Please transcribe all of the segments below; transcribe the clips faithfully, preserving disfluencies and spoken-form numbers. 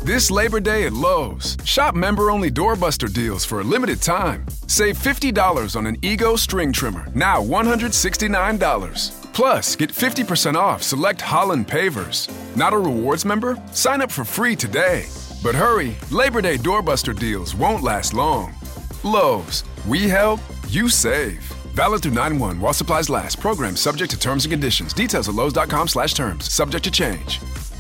This Labor Day at Lowe's, shop member-only doorbuster deals for a limited time. Save fifty dollars on an Ego string trimmer, now one hundred sixty-nine dollars. Plus, get fifty percent off select Holland pavers. Not a rewards member? Sign up for free today. But hurry, Labor Day doorbuster deals won't last long. Lowe's, we help, you save. Valid through nine one while supplies last. Program subject to terms and conditions. Details at lowes.com slash terms. Subject to change.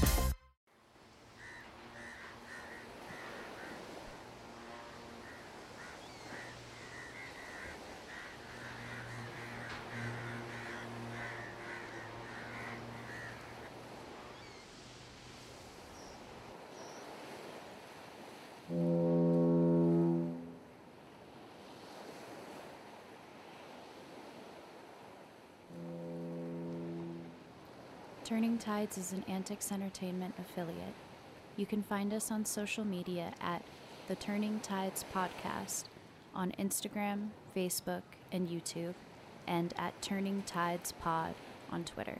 Turning Tides is an Antics Entertainment affiliate. You can find us on social media at The Turning Tides Podcast on Instagram, Facebook, and YouTube, and at Turning Tides Pod on Twitter.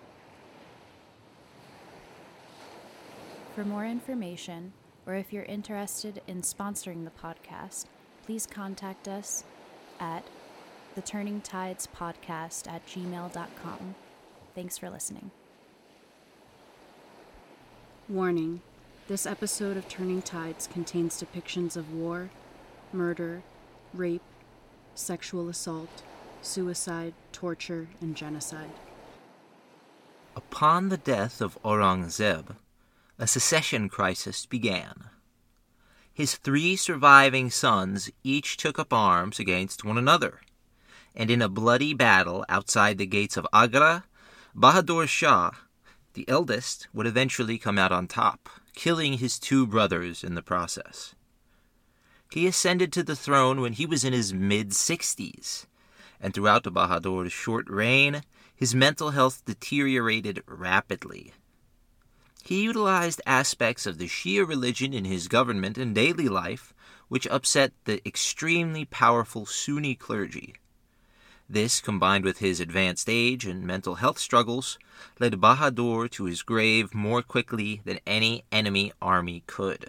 For more information, or if you're interested in sponsoring the podcast, please contact us at the turning tides podcast at gmail dot com. Thanks for listening. Warning: this episode of Turning Tides contains depictions of war, murder, rape, sexual assault, suicide, torture, and genocide. Upon the death of Aurangzeb, a secession crisis began. His three surviving sons each took up arms against one another, and in a bloody battle outside the gates of Agra, Bahadur Shah, the eldest, would eventually come out on top, killing his two brothers in the process. He ascended to the throne when he was in his mid-sixties, and throughout Bahadur's short reign, his mental health deteriorated rapidly. He utilized aspects of the Shia religion in his government and daily life, which upset the extremely powerful Sunni clergy. This, combined with his advanced age and mental health struggles, led Bahadur to his grave more quickly than any enemy army could.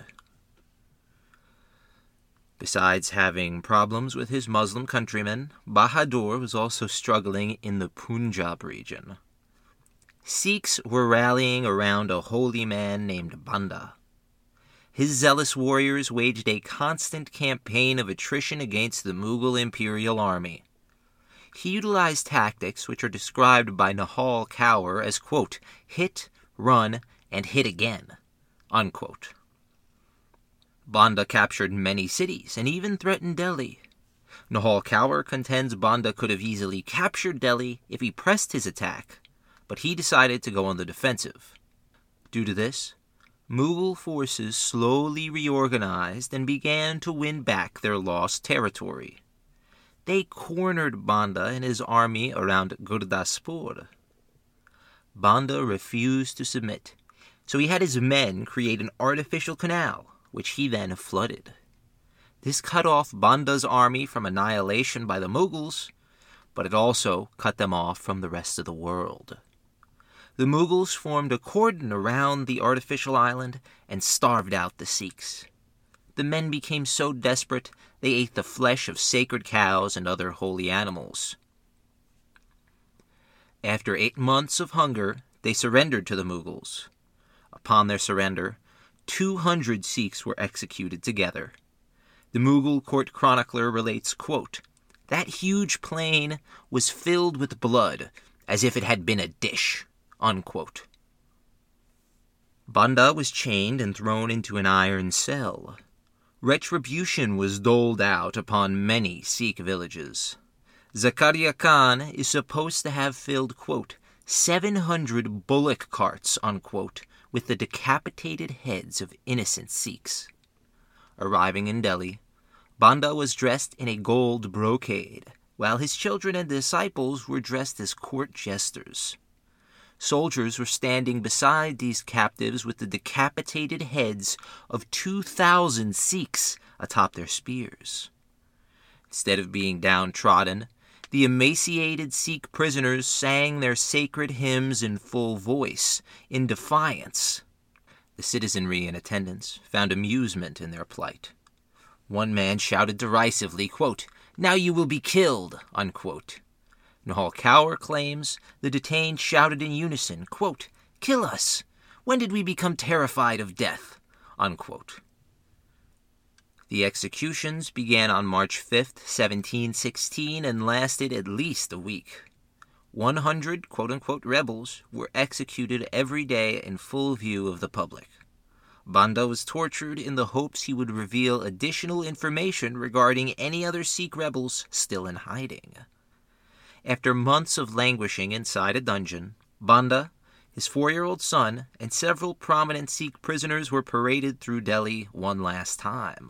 Besides having problems with his Muslim countrymen, Bahadur was also struggling in the Punjab region. Sikhs were rallying around a holy man named Banda. His zealous warriors waged a constant campaign of attrition against the Mughal imperial army. He utilized tactics which are described by Nahal Kaur as, quote, hit, run, and hit again, unquote. Banda captured many cities and even threatened Delhi. Nahal Kaur contends Banda could have easily captured Delhi if he pressed his attack, but he decided to go on the defensive. Due to this, Mughal forces slowly reorganized and began to win back their lost territory. They cornered Banda and his army around Gurdaspur. Banda refused to submit, so he had his men create an artificial canal, which he then flooded. This cut off Banda's army from annihilation by the Mughals, but it also cut them off from the rest of the world. The Mughals formed a cordon around the artificial island and starved out the Sikhs. The men became so desperate they ate the flesh of sacred cows and other holy animals. After eight months of hunger, they surrendered to the Mughals. Upon their surrender, two hundred Sikhs were executed together. The Mughal court chronicler relates, quote, that huge plain was filled with blood as if it had been a dish, unquote. Banda was chained and thrown into an iron cell. Retribution was doled out upon many Sikh villages. Zakaria Khan is supposed to have filled, quote, seven hundred bullock carts, unquote, with the decapitated heads of innocent Sikhs. Arriving in Delhi, Banda was dressed in a gold brocade, while his children and disciples were dressed as court jesters. Soldiers were standing beside these captives with the decapitated heads of two thousand Sikhs atop their spears. Instead of being downtrodden, the emaciated Sikh prisoners sang their sacred hymns in full voice, in defiance. The citizenry in attendance found amusement in their plight. One man shouted derisively, quote, "Now you will be killed," unquote. Nahal Kaur claims the detained shouted in unison, quote, "Kill us! When did we become terrified of death?" Unquote. The executions began on March fifth, seventeen sixteen, and lasted at least a week. One hundred quote-unquote rebels were executed every day in full view of the public. Banda was tortured in the hopes he would reveal additional information regarding any other Sikh rebels still in hiding. After months of languishing inside a dungeon, Banda, his four-year-old son, and several prominent Sikh prisoners were paraded through Delhi one last time.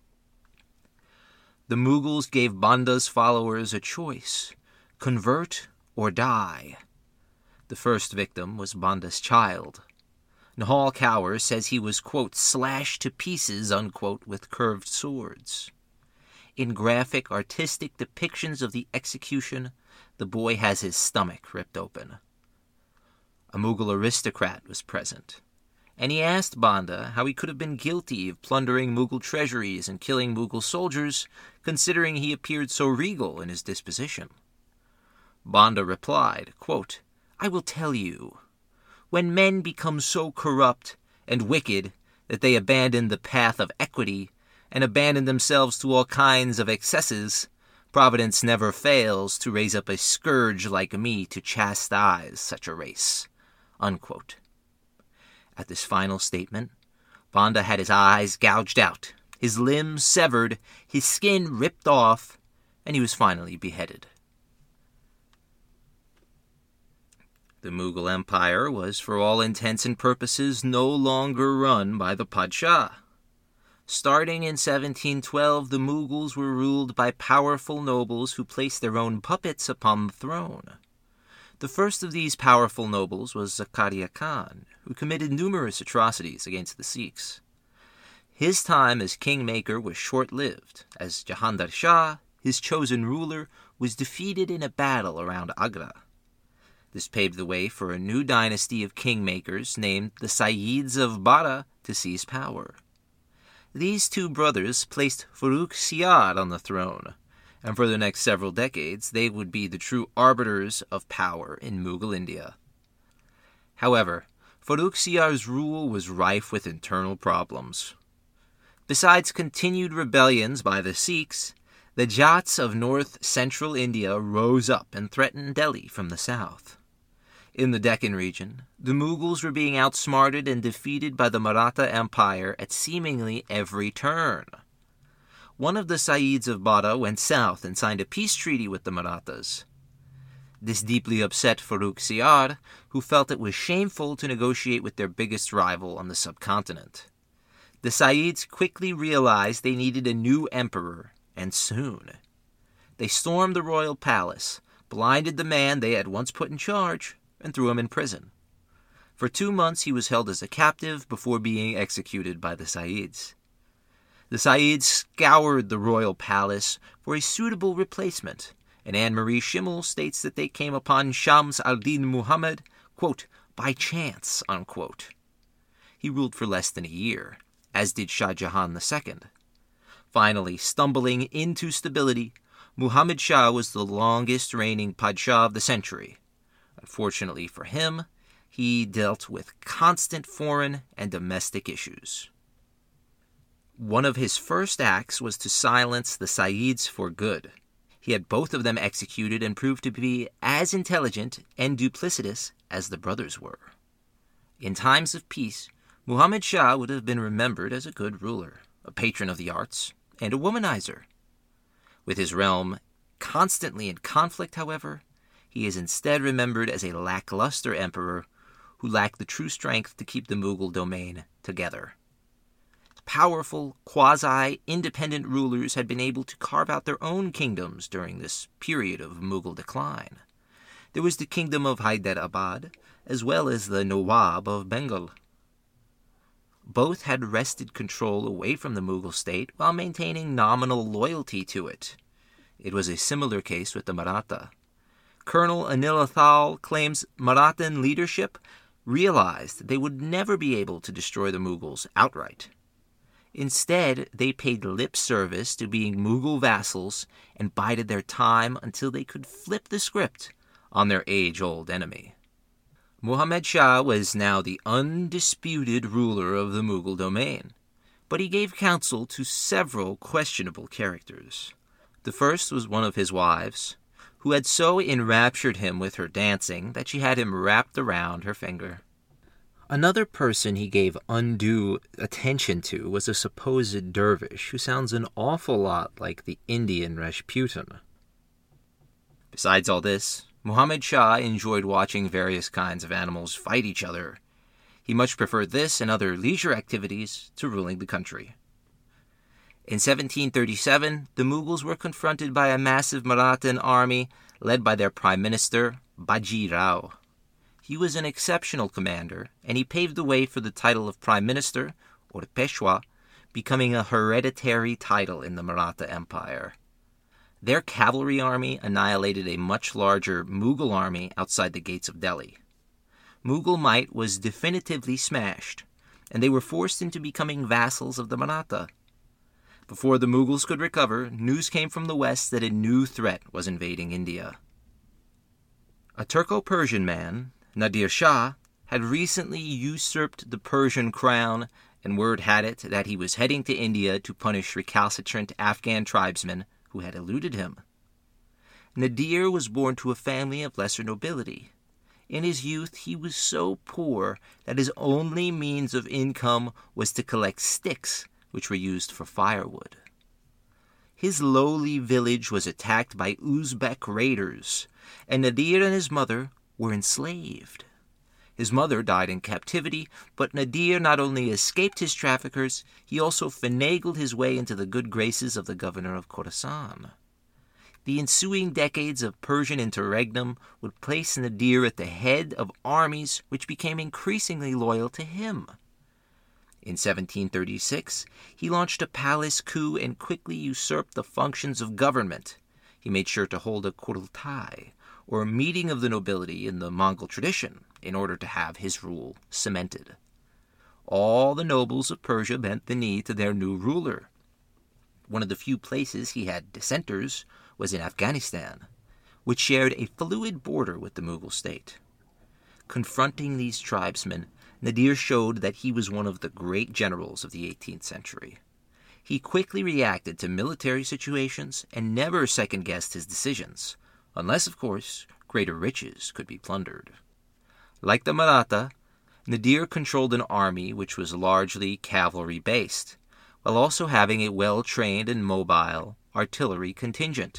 The Mughals gave Banda's followers a choice: convert or die. The first victim was Banda's child. Nahal Kaur says he was, quote, "slashed to pieces," unquote, with curved swords. In graphic, artistic depictions of the execution, the boy has his stomach ripped open. A Mughal aristocrat was present, and he asked Banda how he could have been guilty of plundering Mughal treasuries and killing Mughal soldiers, considering he appeared so regal in his disposition. Banda replied, quote, "I will tell you. When men become so corrupt and wicked that they abandon the path of equity and abandon themselves to all kinds of excesses, Providence never fails to raise up a scourge like me to chastise such a race." Unquote. At this final statement, Banda had his eyes gouged out, his limbs severed, his skin ripped off, and he was finally beheaded. The Mughal Empire was, for all intents and purposes, no longer run by the Padshah. Starting in seventeen twelve, the Mughals were ruled by powerful nobles who placed their own puppets upon the throne. The first of these powerful nobles was Zakaria Khan, who committed numerous atrocities against the Sikhs. His time as kingmaker was short-lived, as Jahandar Shah, his chosen ruler, was defeated in a battle around Agra. This paved the way for a new dynasty of kingmakers named the Sayyids of Bara to seize power. These two brothers placed Farrukh Siyar on the throne, and for the next several decades they would be the true arbiters of power in Mughal India. However, Farrukh Siyar's rule was rife with internal problems. Besides continued rebellions by the Sikhs, the Jats of north-central India rose up and threatened Delhi from the south. In the Deccan region, the Mughals were being outsmarted and defeated by the Maratha Empire at seemingly every turn. One of the Sayyids of Bara went south and signed a peace treaty with the Marathas. This deeply upset Farrukh Siyar, who felt it was shameful to negotiate with their biggest rival on the subcontinent. The Sayyids quickly realized they needed a new emperor, and soon. They stormed the royal palace, blinded the man they had once put in charge, and threw him in prison. For two months he was held as a captive before being executed by the Sayyids. The Sayyids scoured the royal palace for a suitable replacement, and Anne-Marie Schimmel states that they came upon Shams al-Din Muhammad, quote, "by chance," unquote. He ruled for less than a year, as did Shah Jahan the Second. Finally, stumbling into stability, Muhammad Shah was the longest reigning Padshah of the century. Unfortunately for him, he dealt with constant foreign and domestic issues. One of his first acts was to silence the Sayyids for good. He had both of them executed and proved to be as intelligent and duplicitous as the brothers were. In times of peace, Muhammad Shah would have been remembered as a good ruler, a patron of the arts, and a womanizer. With his realm constantly in conflict, however, he is instead remembered as a lackluster emperor who lacked the true strength to keep the Mughal domain together. Powerful, quasi-independent rulers had been able to carve out their own kingdoms during this period of Mughal decline. There was the kingdom of Hyderabad, as well as the Nawab of Bengal. Both had wrested control away from the Mughal state while maintaining nominal loyalty to it. It was a similar case with the Maratha. Colonel Anil Athal claims Marathan leadership realized they would never be able to destroy the Mughals outright. Instead, they paid lip service to being Mughal vassals and bided their time until they could flip the script on their age-old enemy. Muhammad Shah was now the undisputed ruler of the Mughal domain, but he gave counsel to several questionable characters. The first was one of his wives, who had so enraptured him with her dancing that she had him wrapped around her finger. Another person he gave undue attention to was a supposed dervish who sounds an awful lot like the Indian Rasputin. Besides all this, Muhammad Shah enjoyed watching various kinds of animals fight each other. He much preferred this and other leisure activities to ruling the country. In seventeen thirty-seven, the Mughals were confronted by a massive Marathan army led by their prime minister, Baji Rao. He was an exceptional commander, and he paved the way for the title of prime minister, or Peshwa, becoming a hereditary title in the Maratha Empire. Their cavalry army annihilated a much larger Mughal army outside the gates of Delhi. Mughal might was definitively smashed, and they were forced into becoming vassals of the Maratha. Before the Mughals could recover, news came from the west that a new threat was invading India. A Turco-Persian man, Nadir Shah, had recently usurped the Persian crown, and word had it that he was heading to India to punish recalcitrant Afghan tribesmen who had eluded him. Nadir was born to a family of lesser nobility. In his youth, he was so poor that his only means of income was to collect sticks, which were used for firewood. His lowly village was attacked by Uzbek raiders, and Nadir and his mother were enslaved. His mother died in captivity, but Nadir not only escaped his traffickers, he also finagled his way into the good graces of the governor of Khorasan. The ensuing decades of Persian interregnum would place Nadir at the head of armies which became increasingly loyal to him. In seventeen thirty-six, he launched a palace coup and quickly usurped the functions of government. He made sure to hold a Kurultai, or a meeting of the nobility in the Mongol tradition, in order to have his rule cemented. All the nobles of Persia bent the knee to their new ruler. One of the few places he had dissenters was in Afghanistan, which shared a fluid border with the Mughal state. Confronting these tribesmen, Nadir showed that he was one of the great generals of the eighteenth century. He quickly reacted to military situations and never second-guessed his decisions, unless, of course, greater riches could be plundered. Like the Maratha, Nadir controlled an army which was largely cavalry-based, while also having a well-trained and mobile artillery contingent.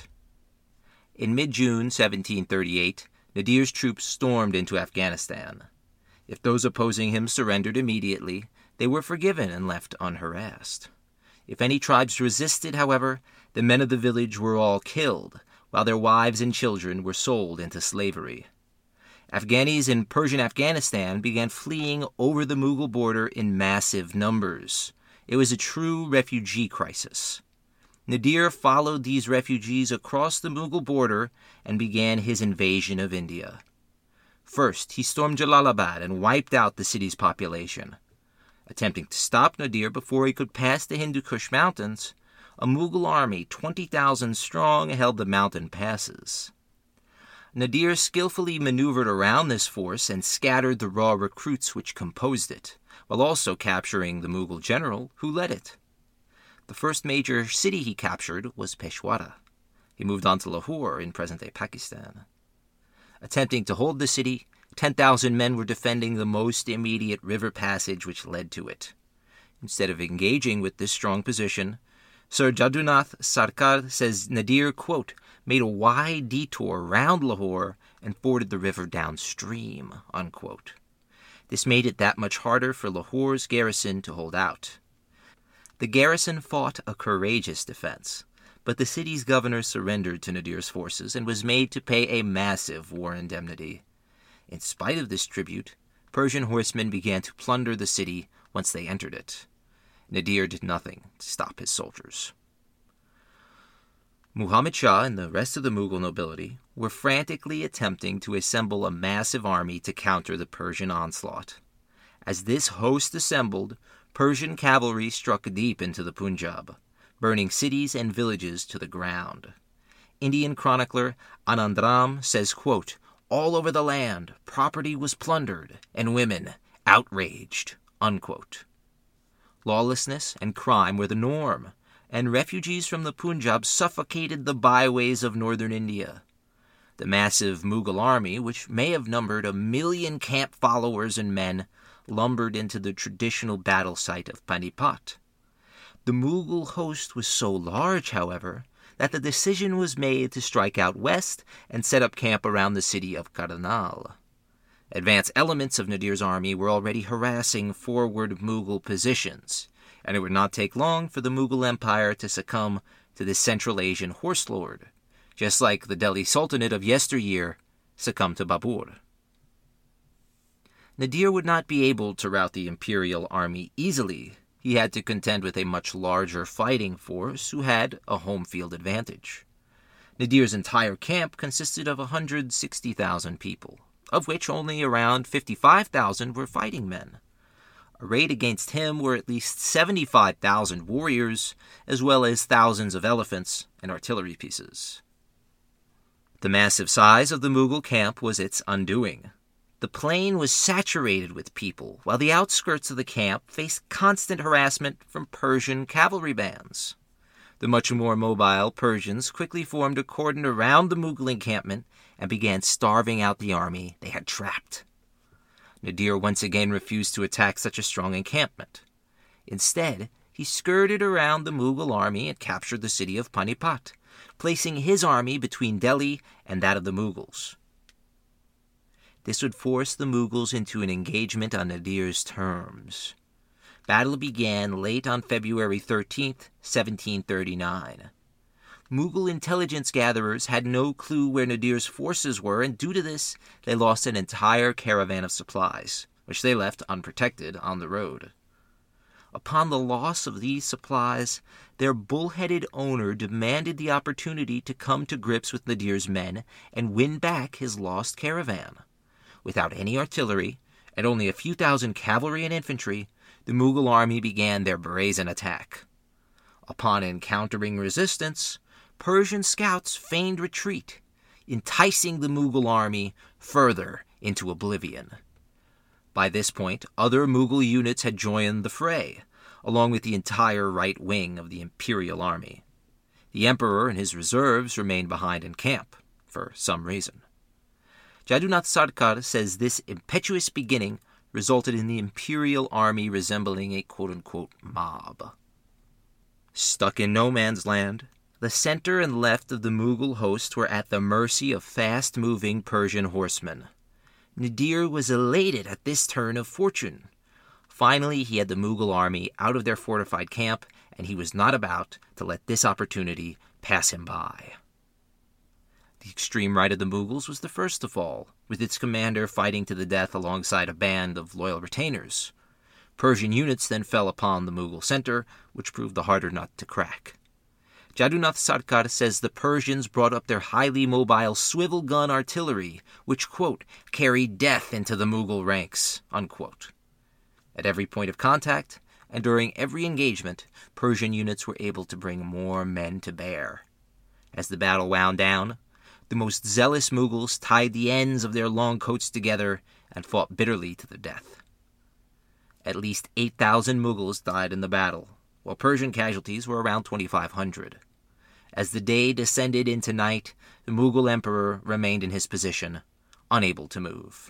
In mid-June seventeen thirty-eight, Nadir's troops stormed into Afghanistan. If those opposing him surrendered immediately, they were forgiven and left unharassed. If any tribes resisted, however, the men of the village were all killed, while their wives and children were sold into slavery. Afghanis in Persian Afghanistan began fleeing over the Mughal border in massive numbers. It was a true refugee crisis. Nadir followed these refugees across the Mughal border and began his invasion of India. First, he stormed Jalalabad and wiped out the city's population. Attempting to stop Nadir before he could pass the Hindu Kush mountains, a Mughal army twenty thousand strong held the mountain passes. Nadir skillfully maneuvered around this force and scattered the raw recruits which composed it, while also capturing the Mughal general who led it. The first major city he captured was Peshawar. He moved on to Lahore in present-day Pakistan. Attempting to hold the city, ten thousand men were defending the most immediate river passage which led to it. Instead of engaging with this strong position, Sir Jadunath Sarkar says Nadir, quote, made a wide detour round Lahore and forded the river downstream, unquote. This made it that much harder for Lahore's garrison to hold out. The garrison fought a courageous defense, but the city's governor surrendered to Nadir's forces and was made to pay a massive war indemnity. In spite of this tribute, Persian horsemen began to plunder the city once they entered it. Nadir did nothing to stop his soldiers. Muhammad Shah and the rest of the Mughal nobility were frantically attempting to assemble a massive army to counter the Persian onslaught. As this host assembled, Persian cavalry struck deep into the Punjab, burning cities and villages to the ground. Indian chronicler Anandram says, quote, "All over the land, property was plundered, and women outraged," unquote. Lawlessness and crime were the norm, and refugees from the Punjab suffocated the byways of northern India. The massive Mughal army, which may have numbered a million camp followers and men, lumbered into the traditional battle site of Panipat. The Mughal host was so large, however, that the decision was made to strike out west and set up camp around the city of Karnal. Advanced elements of Nadir's army were already harassing forward Mughal positions, and it would not take long for the Mughal Empire to succumb to this Central Asian horse lord, just like the Delhi Sultanate of yesteryear succumbed to Babur. Nadir would not be able to rout the imperial army easily. He had to contend with a much larger fighting force who had a home field advantage. Nadir's entire camp consisted of one hundred sixty thousand people, of which only around fifty-five thousand were fighting men. Arrayed against him were at least seventy-five thousand warriors, as well as thousands of elephants and artillery pieces. The massive size of the Mughal camp was its undoing. The plain was saturated with people, while the outskirts of the camp faced constant harassment from Persian cavalry bands. The much more mobile Persians quickly formed a cordon around the Mughal encampment and began starving out the army they had trapped. Nadir once again refused to attack such a strong encampment. Instead, he skirted around the Mughal army and captured the city of Panipat, placing his army between Delhi and that of the Mughals. This would force the Mughals into an engagement on Nadir's terms. Battle began late on February thirteenth, seventeen thirty-nine. Mughal intelligence gatherers had no clue where Nadir's forces were, and due to this, they lost an entire caravan of supplies, which they left unprotected on the road. Upon the loss of these supplies, their bull-headed owner demanded the opportunity to come to grips with Nadir's men and win back his lost caravan. Without any artillery, and only a few thousand cavalry and infantry, the Mughal army began their brazen attack. Upon encountering resistance, Persian scouts feigned retreat, enticing the Mughal army further into oblivion. By this point, other Mughal units had joined the fray, along with the entire right wing of the imperial army. The emperor and his reserves remained behind in camp, for some reason. Jadunath Sarkar says this impetuous beginning resulted in the imperial army resembling a quote-unquote mob. Stuck in no man's land, the center and left of the Mughal host were at the mercy of fast-moving Persian horsemen. Nadir was elated at this turn of fortune. Finally, he had the Mughal army out of their fortified camp, and he was not about to let this opportunity pass him by. The extreme right of the Mughals was the first to fall, with its commander fighting to the death alongside a band of loyal retainers. Persian units then fell upon the Mughal center, which proved the harder nut to crack. Jadunath Sarkar says the Persians brought up their highly mobile swivel gun artillery, which, quote, carried death into the Mughal ranks, unquote. At every point of contact, and during every engagement, Persian units were able to bring more men to bear. As the battle wound down, the most zealous Mughals tied the ends of their long coats together and fought bitterly to the death. At least eight thousand Mughals died in the battle, while Persian casualties were around twenty-five hundred. As the day descended into night, the Mughal emperor remained in his position, unable to move.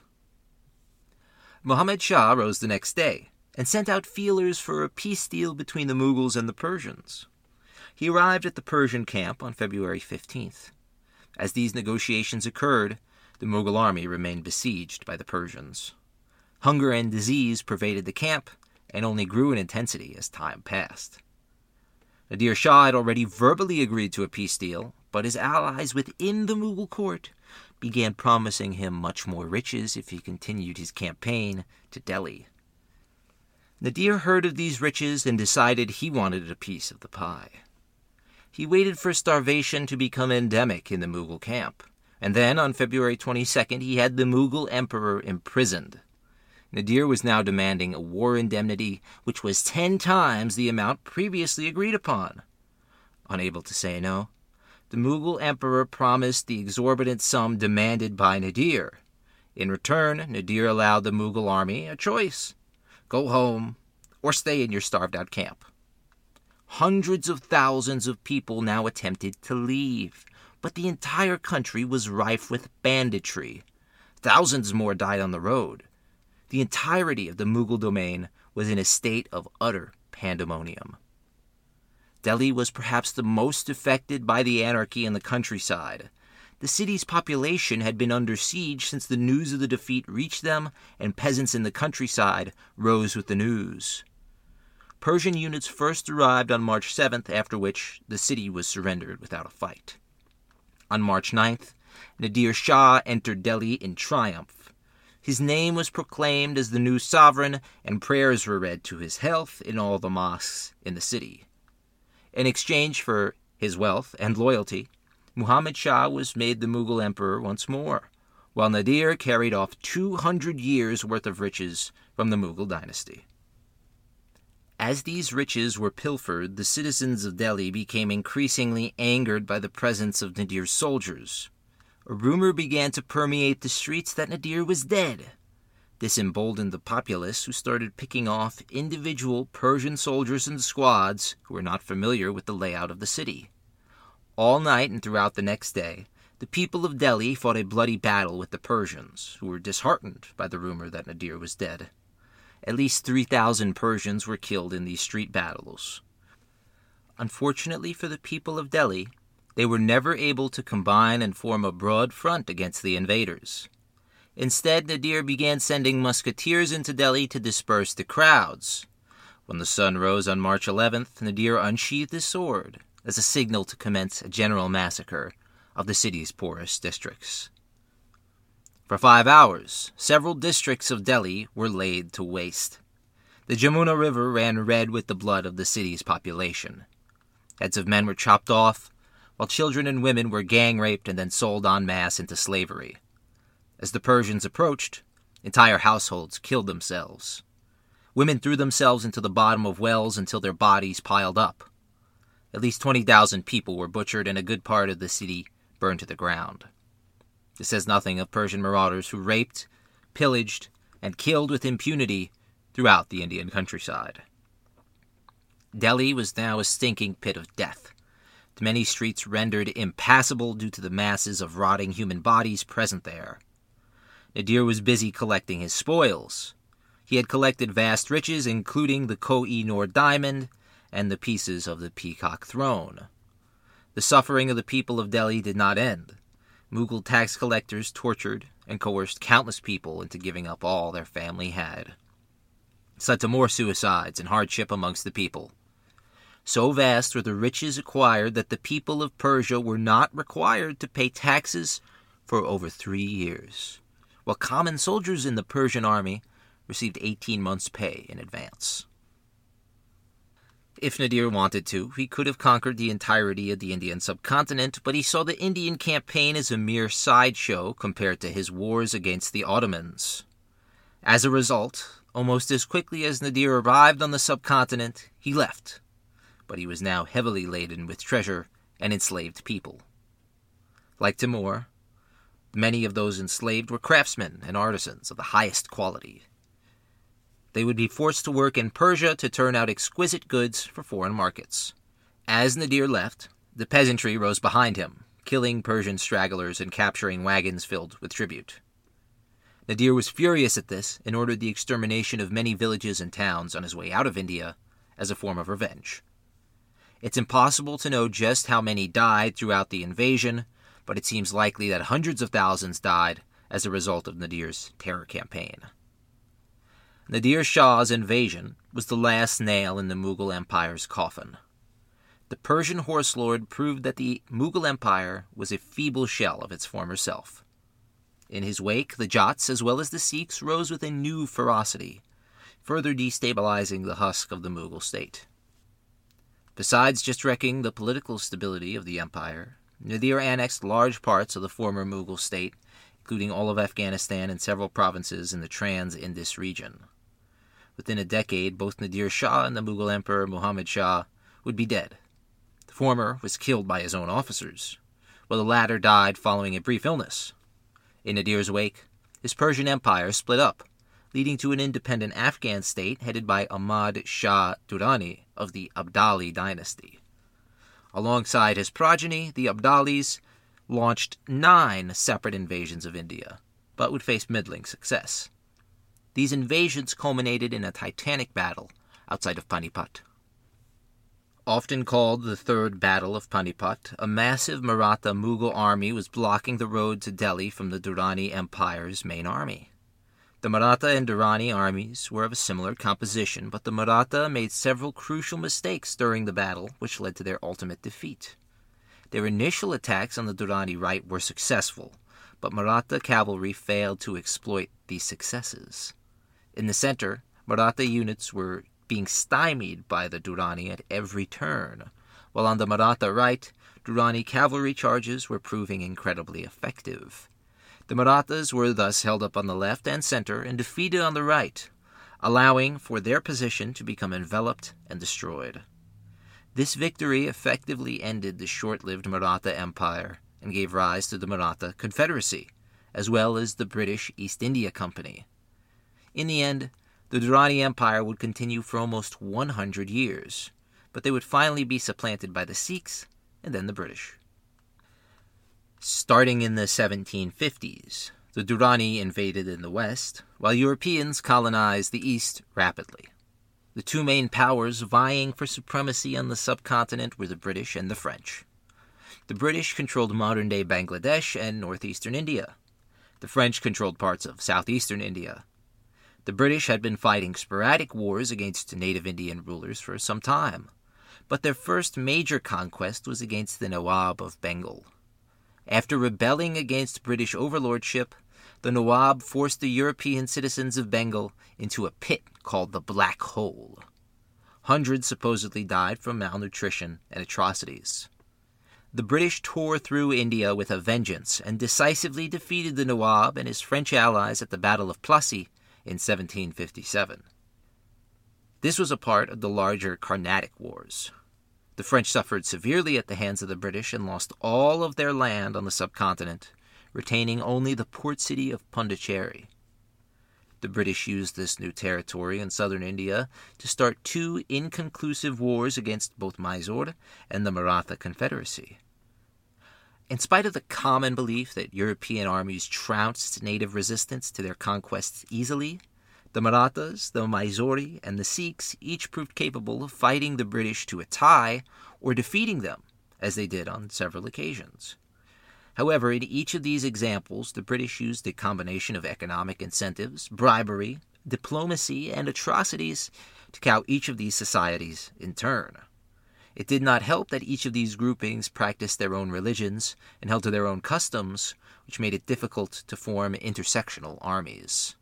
Muhammad Shah rose the next day and sent out feelers for a peace deal between the Mughals and the Persians. He arrived at the Persian camp on February fifteenth. As these negotiations occurred, the Mughal army remained besieged by the Persians. Hunger and disease pervaded the camp and only grew in intensity as time passed. Nadir Shah had already verbally agreed to a peace deal, but his allies within the Mughal court began promising him much more riches if he continued his campaign to Delhi. Nadir heard of these riches and decided he wanted a piece of the pie. He waited for starvation to become endemic in the Mughal camp, and then on February twenty-second he had the Mughal emperor imprisoned. Nadir was now demanding a war indemnity which was ten times the amount previously agreed upon. Unable to say no, the Mughal emperor promised the exorbitant sum demanded by Nadir. In return, Nadir allowed the Mughal army a choice: go home or stay in your starved-out camp. Hundreds of thousands of people now attempted to leave, but the entire country was rife with banditry. Thousands more died on the road. The entirety of the Mughal domain was in a state of utter pandemonium. Delhi was perhaps the most affected by the anarchy in the countryside. The city's population had been under siege since the news of the defeat reached them, and peasants in the countryside rose with the news. Persian units first arrived on March seventh, after which the city was surrendered without a fight. On March ninth, Nadir Shah entered Delhi in triumph. His name was proclaimed as the new sovereign, and prayers were read to his health in all the mosques in the city. In exchange for his wealth and loyalty, Muhammad Shah was made the Mughal emperor once more, while Nadir carried off two hundred years' worth of riches from the Mughal dynasty. As these riches were pilfered, the citizens of Delhi became increasingly angered by the presence of Nadir's soldiers. A rumor began to permeate the streets that Nadir was dead. This emboldened the populace, who started picking off individual Persian soldiers and squads who were not familiar with the layout of the city. All night and throughout the next day, the people of Delhi fought a bloody battle with the Persians, who were disheartened by the rumor that Nadir was dead. At least three thousand Persians were killed in these street battles. Unfortunately for the people of Delhi, they were never able to combine and form a broad front against the invaders. Instead, Nadir began sending musketeers into Delhi to disperse the crowds. When the sun rose on March eleventh, Nadir unsheathed his sword as a signal to commence a general massacre of the city's poorest districts. For five hours, several districts of Delhi were laid to waste. The Jamuna River ran red with the blood of the city's population. Heads of men were chopped off, while children and women were gang-raped and then sold en masse into slavery. As the Persians approached, entire households killed themselves. Women threw themselves into the bottom of wells until their bodies piled up. At least twenty thousand people were butchered, and a good part of the city burned to the ground. This says nothing of Persian marauders who raped, pillaged, and killed with impunity throughout the Indian countryside. Delhi was now a stinking pit of death, the many streets rendered impassable due to the masses of rotting human bodies present there. Nadir was busy collecting his spoils. He had collected vast riches, including the Koh-i-Noor diamond and the pieces of the Peacock Throne. The suffering of the people of Delhi did not end. Mughal tax collectors tortured and coerced countless people into giving up all their family had. This led to more suicides and hardship amongst the people. So vast were the riches acquired that the people of Persia were not required to pay taxes for over three years, while common soldiers in the Persian army received eighteen months' pay in advance. If Nadir wanted to, he could have conquered the entirety of the Indian subcontinent, but he saw the Indian campaign as a mere sideshow compared to his wars against the Ottomans. As a result, almost as quickly as Nadir arrived on the subcontinent, he left, but he was now heavily laden with treasure and enslaved people. Like Timur, many of those enslaved were craftsmen and artisans of the highest quality. They would be forced to work in Persia to turn out exquisite goods for foreign markets. As Nadir left, the peasantry rose behind him, killing Persian stragglers and capturing wagons filled with tribute. Nadir was furious at this and ordered the extermination of many villages and towns on his way out of India as a form of revenge. It's impossible to know just how many died throughout the invasion, but it seems likely that hundreds of thousands died as a result of Nadir's terror campaign. Nadir Shah's invasion was the last nail in the Mughal Empire's coffin. The Persian horse lord proved that the Mughal Empire was a feeble shell of its former self. In his wake, the Jats as well as the Sikhs rose with a new ferocity, further destabilizing the husk of the Mughal state. Besides just wrecking the political stability of the empire, Nadir annexed large parts of the former Mughal state, including all of Afghanistan and several provinces in the trans-Indus region. Within a decade, both Nadir Shah and the Mughal Emperor Muhammad Shah would be dead. The former was killed by his own officers, while the latter died following a brief illness. In Nadir's wake, his Persian empire split up, leading to an independent Afghan state headed by Ahmad Shah Durrani of the Abdali dynasty. Alongside his progeny, the Abdalis launched nine separate invasions of India, but would face middling success. These invasions culminated in a titanic battle outside of Panipat. Often called the Third Battle of Panipat, a massive Maratha Mughal army was blocking the road to Delhi from the Durrani Empire's main army. The Maratha and Durrani armies were of a similar composition, but the Maratha made several crucial mistakes during the battle, which led to their ultimate defeat. Their initial attacks on the Durrani right were successful, but Maratha cavalry failed to exploit these successes. In the center, Maratha units were being stymied by the Durrani at every turn, while on the Maratha right, Durrani cavalry charges were proving incredibly effective. The Marathas were thus held up on the left and center and defeated on the right, allowing for their position to become enveloped and destroyed. This victory effectively ended the short-lived Maratha Empire and gave rise to the Maratha Confederacy, as well as the British East India Company. In the end, the Durrani Empire would continue for almost one hundred years, but they would finally be supplanted by the Sikhs and then the British. Starting in the seventeen fifties, the Durrani invaded in the west, while Europeans colonized the east rapidly. The two main powers vying for supremacy on the subcontinent were the British and the French. The British controlled modern-day Bangladesh and northeastern India. The French controlled parts of southeastern India. The British had been fighting sporadic wars against native Indian rulers for some time, but their first major conquest was against the Nawab of Bengal. After rebelling against British overlordship, the Nawab forced the European citizens of Bengal into a pit called the Black Hole. Hundreds supposedly died from malnutrition and atrocities. The British tore through India with a vengeance and decisively defeated the Nawab and his French allies at the Battle of Plassey in seventeen fifty-seven. This was a part of the larger Carnatic Wars. The French suffered severely at the hands of the British and lost all of their land on the subcontinent, retaining only the port city of Pondicherry. The British used this new territory in southern India to start two inconclusive wars against both Mysore and the Maratha Confederacy. In spite of the common belief that European armies trounced native resistance to their conquests easily, the Marathas, the Mysore, and the Sikhs each proved capable of fighting the British to a tie or defeating them, as they did on several occasions. However, in each of these examples, the British used a combination of economic incentives, bribery, diplomacy, and atrocities to cow each of these societies in turn. It did not help that each of these groupings practiced their own religions and held to their own customs, which made it difficult to form intersectional armies.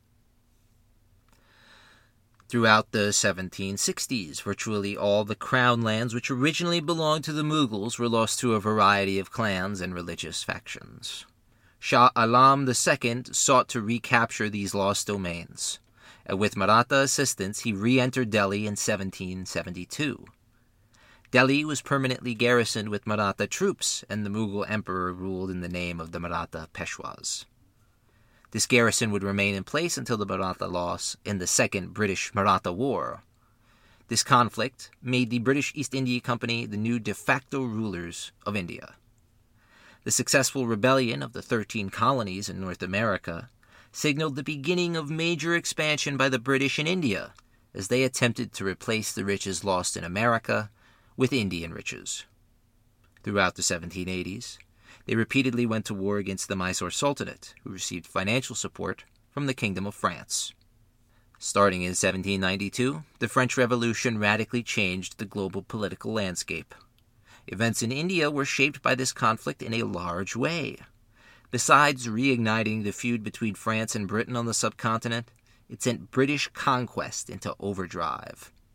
Throughout the seventeen sixties, virtually all the crown lands which originally belonged to the Mughals were lost to a variety of clans and religious factions. Shah Alam the Second sought to recapture these lost domains, and with Maratha assistance he re-entered Delhi in seventeen seventy-two. Delhi was permanently garrisoned with Maratha troops, and the Mughal emperor ruled in the name of the Maratha Peshwas. This garrison would remain in place until the Maratha loss in the Second British-Maratha War. This conflict made the British East India Company the new de facto rulers of India. The successful rebellion of the thirteen colonies in North America signaled the beginning of major expansion by the British in India, as they attempted to replace the riches lost in America with Indian riches. Throughout the seventeen eighties, they repeatedly went to war against the Mysore Sultanate, who received financial support from the Kingdom of France. Starting in seventeen ninety-two, the French Revolution radically changed the global political landscape. Events in India were shaped by this conflict in a large way. Besides reigniting the feud between France and Britain on the subcontinent, it sent British conquest into overdrive.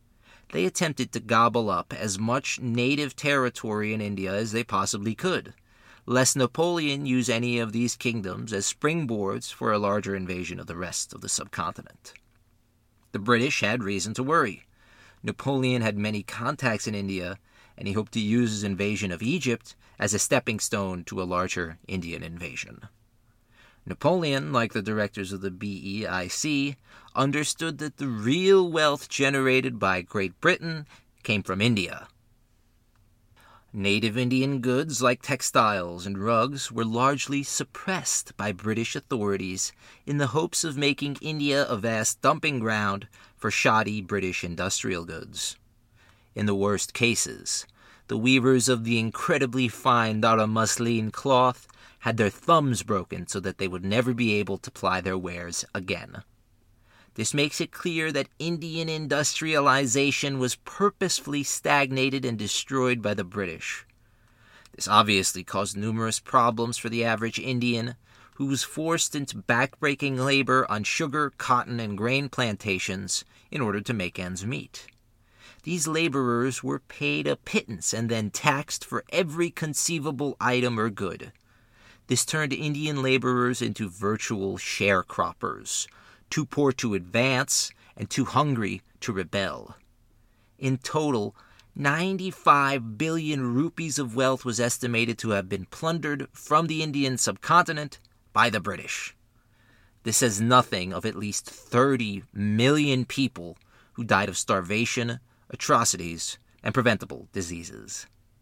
they attempted to gobble up as much native territory in India as they possibly could, lest Napoleon use any of these kingdoms as springboards for a larger invasion of the rest of the subcontinent. The British had reason to worry. Napoleon had many contacts in India, and he hoped to use his invasion of Egypt as a stepping stone to a larger Indian invasion. Napoleon, like the directors of the B E I C, understood that the real wealth generated by Great Britain came from India. Native Indian goods like textiles and rugs were largely suppressed by British authorities in the hopes of making India a vast dumping ground for shoddy British industrial goods. In the worst cases, the weavers of the incredibly fine Dara muslin cloth had their thumbs broken so that they would never be able to ply their wares again. This makes it clear that Indian industrialization was purposefully stagnated and destroyed by the British. This obviously caused numerous problems for the average Indian, who was forced into backbreaking labor on sugar, cotton, and grain plantations in order to make ends meet. These laborers were paid a pittance and then taxed for every conceivable item or good. This turned Indian laborers into virtual sharecroppers, too poor to advance and too hungry to rebel. In total, ninety-five billion rupees of wealth was estimated to have been plundered from the Indian subcontinent by the British. This says nothing of at least thirty million people who died of starvation, atrocities, and preventable diseases.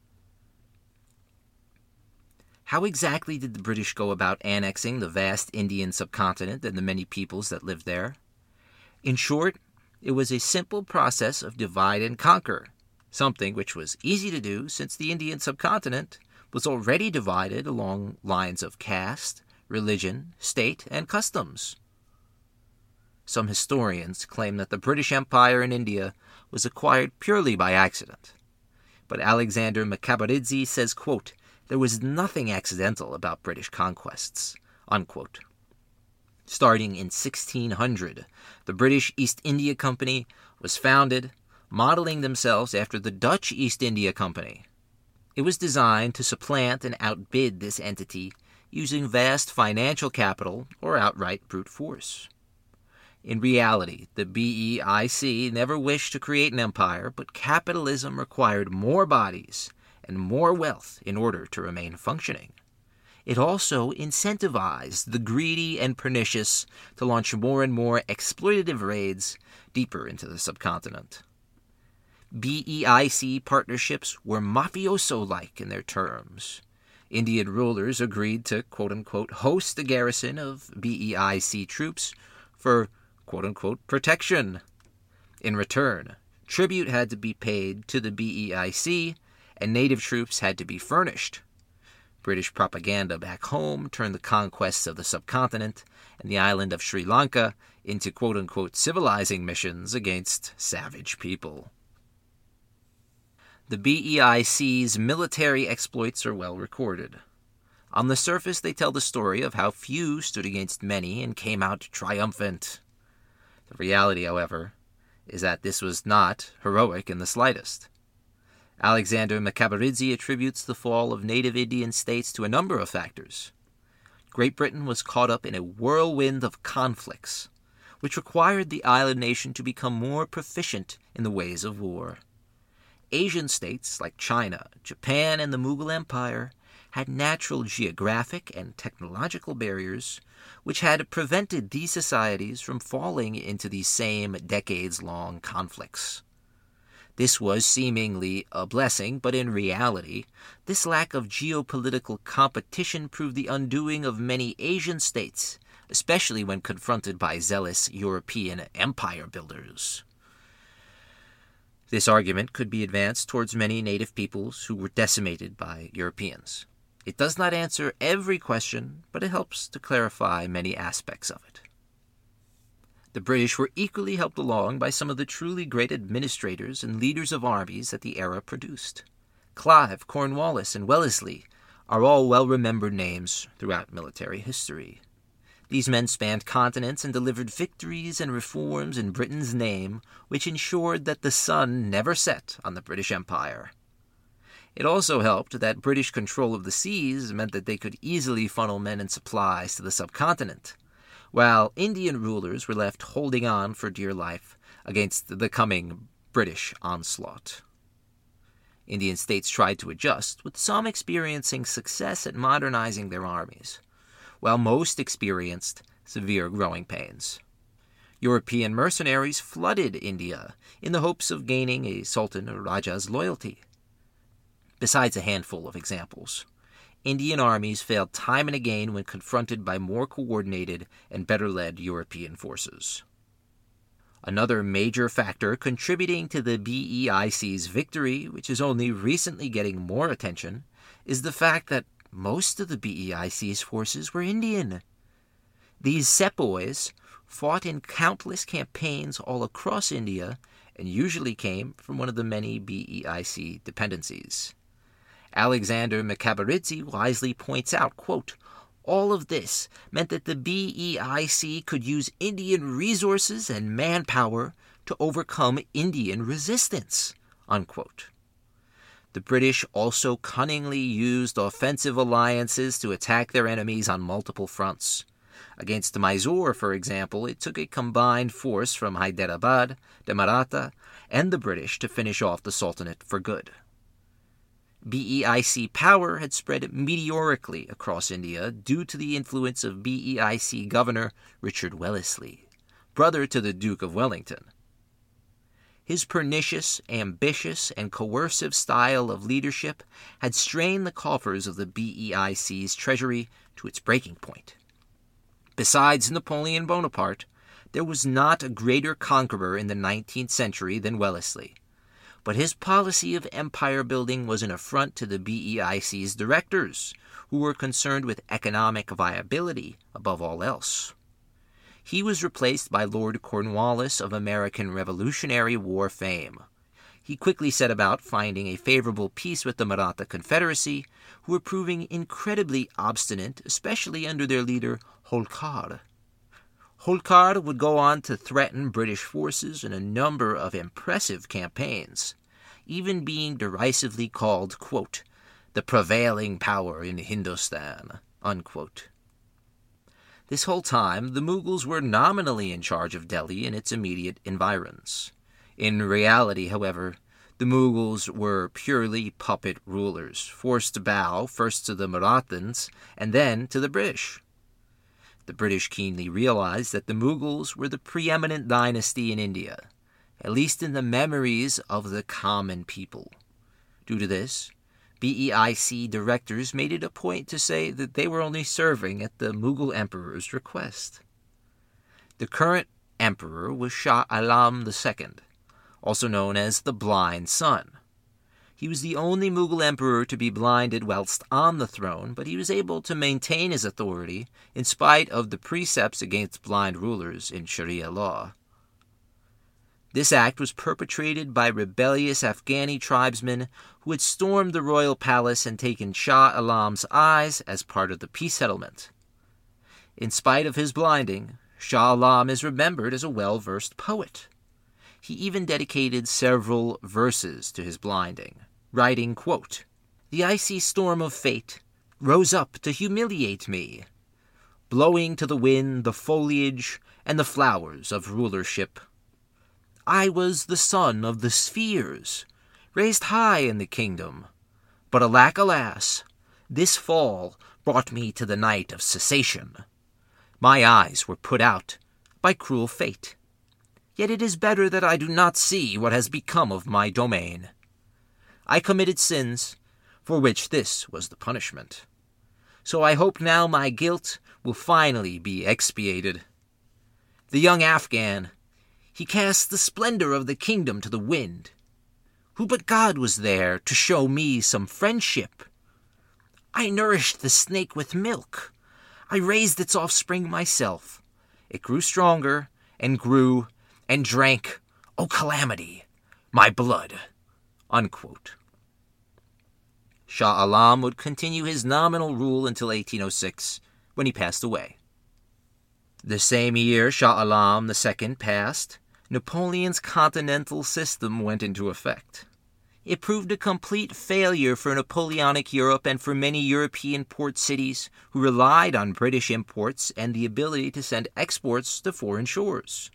How exactly did the British go about annexing the vast Indian subcontinent and the many peoples that lived there? In short, it was a simple process of divide and conquer, something which was easy to do since the Indian subcontinent was already divided along lines of caste, religion, state, and customs. Some historians claim that the British Empire in India was acquired purely by accident, but Alexander Macaberidze says, quote, "There was nothing accidental about British conquests," unquote. Starting in sixteen hundred, the British East India Company was founded, modeling themselves after the Dutch East India Company. It was designed to supplant and outbid this entity using vast financial capital or outright brute force. In reality, the B E I C never wished to create an empire, but capitalism required more bodies and more wealth in order to remain functioning. It also incentivized the greedy and pernicious to launch more and more exploitative raids deeper into the subcontinent. B E I C partnerships were mafioso-like in their terms. Indian rulers agreed to, quote-unquote, host a garrison of B E I C troops for, quote-unquote, protection. In return, tribute had to be paid to the B E I C, and native troops had to be furnished. British propaganda back home turned the conquests of the subcontinent and the island of Sri Lanka into quote-unquote civilizing missions against savage people. The B E I C's military exploits are well recorded. On the surface, they tell the story of how few stood against many and came out triumphant. The reality, however, is that this was not heroic in the slightest. Alexander Macaberidze attributes the fall of native Indian states to a number of factors. Great Britain was caught up in a whirlwind of conflicts, which required the island nation to become more proficient in the ways of war. Asian states like China, Japan, and the Mughal Empire had natural geographic and technological barriers which had prevented these societies from falling into these same decades-long conflicts. This was seemingly a blessing, but in reality, this lack of geopolitical competition proved the undoing of many Asian states, especially when confronted by zealous European empire builders. This argument could be advanced towards many native peoples who were decimated by Europeans. It does not answer every question, but it helps to clarify many aspects of it. The British were equally helped along by some of the truly great administrators and leaders of armies that the era produced. Clive, Cornwallis, and Wellesley are all well-remembered names throughout military history. These men spanned continents and delivered victories and reforms in Britain's name, which ensured that the sun never set on the British Empire. It also helped that British control of the seas meant that they could easily funnel men and supplies to the subcontinent, while Indian rulers were left holding on for dear life against the coming British onslaught. Indian states tried to adjust, with some experiencing success at modernizing their armies, while most experienced severe growing pains. European mercenaries flooded India in the hopes of gaining a sultan or raja's loyalty. Besides a handful of examples, Indian armies failed time and again when confronted by more coordinated and better-led European forces. Another major factor contributing to the B E I C's victory, which is only recently getting more attention, is the fact that most of the B E I C's forces were Indian. These sepoys fought in countless campaigns all across India and usually came from one of the many B E I C dependencies. Alexander Makaberidze wisely points out, quote, "All of this meant that the B E I C could use Indian resources and manpower to overcome Indian resistance," unquote. The British also cunningly used offensive alliances to attack their enemies on multiple fronts. Against Mysore, for example, it took a combined force from Hyderabad, the Maratha, and the British to finish off the Sultanate for good. B E I C power had spread meteorically across India due to the influence of B E I C Governor Richard Wellesley, brother to the Duke of Wellington. His pernicious, ambitious, and coercive style of leadership had strained the coffers of the B E I C's treasury to its breaking point. Besides Napoleon Bonaparte, there was not a greater conqueror in the nineteenth century than Wellesley, but his policy of empire-building was an affront to the B E I C's directors, who were concerned with economic viability above all else. He was replaced by Lord Cornwallis of American Revolutionary War fame. He quickly set about finding a favorable peace with the Maratha Confederacy, who were proving incredibly obstinate, especially under their leader Holkar. Holkar would go on to threaten British forces in a number of impressive campaigns, even being derisively called, quote, "the prevailing power in Hindustan," unquote. This whole time, the Mughals were nominally in charge of Delhi and its immediate environs. In reality, however, the Mughals were purely puppet rulers, forced to bow first to the Marathans and then to the British. The British keenly realized that the Mughals were the preeminent dynasty in India, at least in the memories of the common people. Due to this, B E I C directors made it a point to say that they were only serving at the Mughal emperor's request. The current emperor was Shah Alam the Second, also known as the Blind Sun. He was the only Mughal emperor to be blinded whilst on the throne, but he was able to maintain his authority in spite of the precepts against blind rulers in Sharia law. This act was perpetrated by rebellious Afghani tribesmen who had stormed the royal palace and taken Shah Alam's eyes as part of the peace settlement. In spite of his blinding, Shah Alam is remembered as a well-versed poet. He even dedicated several verses to his blinding, writing, quote, "The icy storm of fate rose up to humiliate me, blowing to the wind the foliage and the flowers of rulership. I was the son of the spheres, raised high in the kingdom, but alack, alas, this fall brought me to the night of cessation. My eyes were put out by cruel fate. Yet it is better that I do not see what has become of my domain. I committed sins, for which this was the punishment. So I hope now my guilt will finally be expiated. The young Afghan, he cast the splendor of the kingdom to the wind. Who but God was there to show me some friendship? I nourished the snake with milk. I raised its offspring myself. It grew stronger and grew and drank, oh calamity, my blood," unquote. Shah Alam would continue his nominal rule until eighteen oh six, when he passed away. The same year Shah Alam the Second passed, Napoleon's continental system went into effect. It proved a complete failure for Napoleonic Europe and for many European port cities who relied on British imports and the ability to send exports to foreign shores.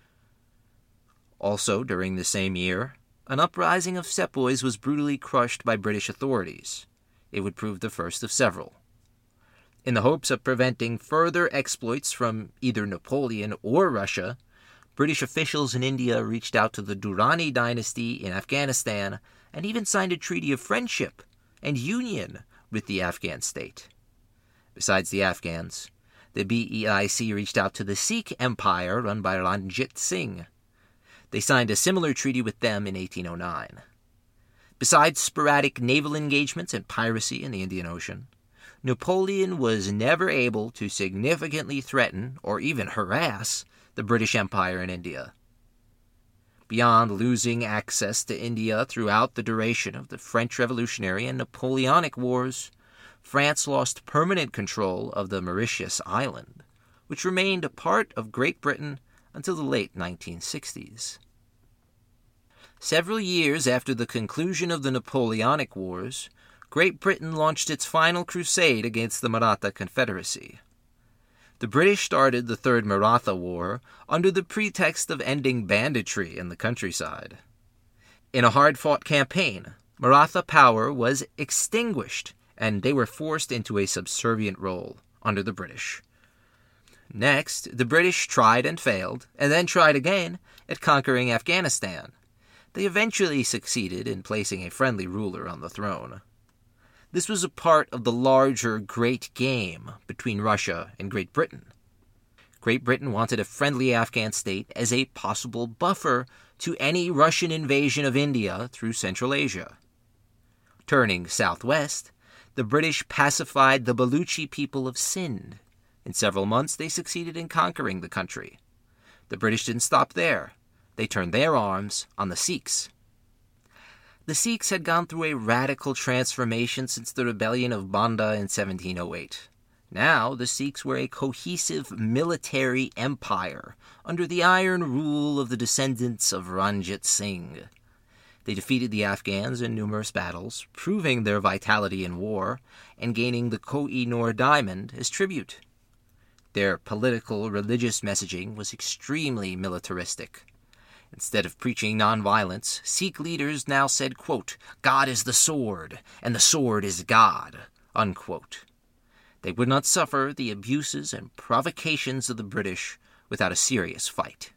Also, during the same year, an uprising of sepoys was brutally crushed by British authorities. It would prove the first of several. In the hopes of preventing further exploits from either Napoleon or Russia, British officials in India reached out to the Durrani dynasty in Afghanistan and even signed a treaty of friendship and union with the Afghan state. Besides the Afghans, the B E I C reached out to the Sikh Empire run by Ranjit Singh. They signed a similar treaty with them in eighteen oh nine. Besides sporadic naval engagements and piracy in the Indian Ocean, Napoleon was never able to significantly threaten or even harass the British Empire in India. Beyond losing access to India throughout the duration of the French Revolutionary and Napoleonic Wars, France lost permanent control of the Mauritius Island, which remained a part of Great Britain until the late nineteen sixties. Several years after the conclusion of the Napoleonic Wars, Great Britain launched its final crusade against the Maratha Confederacy. The British started the Third Maratha War under the pretext of ending banditry in the countryside. In a hard-fought campaign, Maratha power was extinguished, and they were forced into a subservient role under the British. Next, the British tried and failed, and then tried again at conquering Afghanistan. They eventually succeeded in placing a friendly ruler on the throne. This was a part of the larger Great Game between Russia and Great Britain. Great Britain wanted a friendly Afghan state as a possible buffer to any Russian invasion of India through Central Asia. Turning southwest, the British pacified the Baluchi people of Sindh. In several months, they succeeded in conquering the country. The British didn't stop there. They turned their arms on the Sikhs. The Sikhs had gone through a radical transformation since the rebellion of Banda in seventeen oh eight. Now, the Sikhs were a cohesive military empire under the iron rule of the descendants of Ranjit Singh. They defeated the Afghans in numerous battles, proving their vitality in war and gaining the Koh-i-Noor diamond as tribute. Their political, religious messaging was extremely militaristic. Instead of preaching nonviolence, Sikh leaders now said, quote, "God is the sword, and the sword is God," unquote. They would not suffer the abuses and provocations of the British without a serious fight.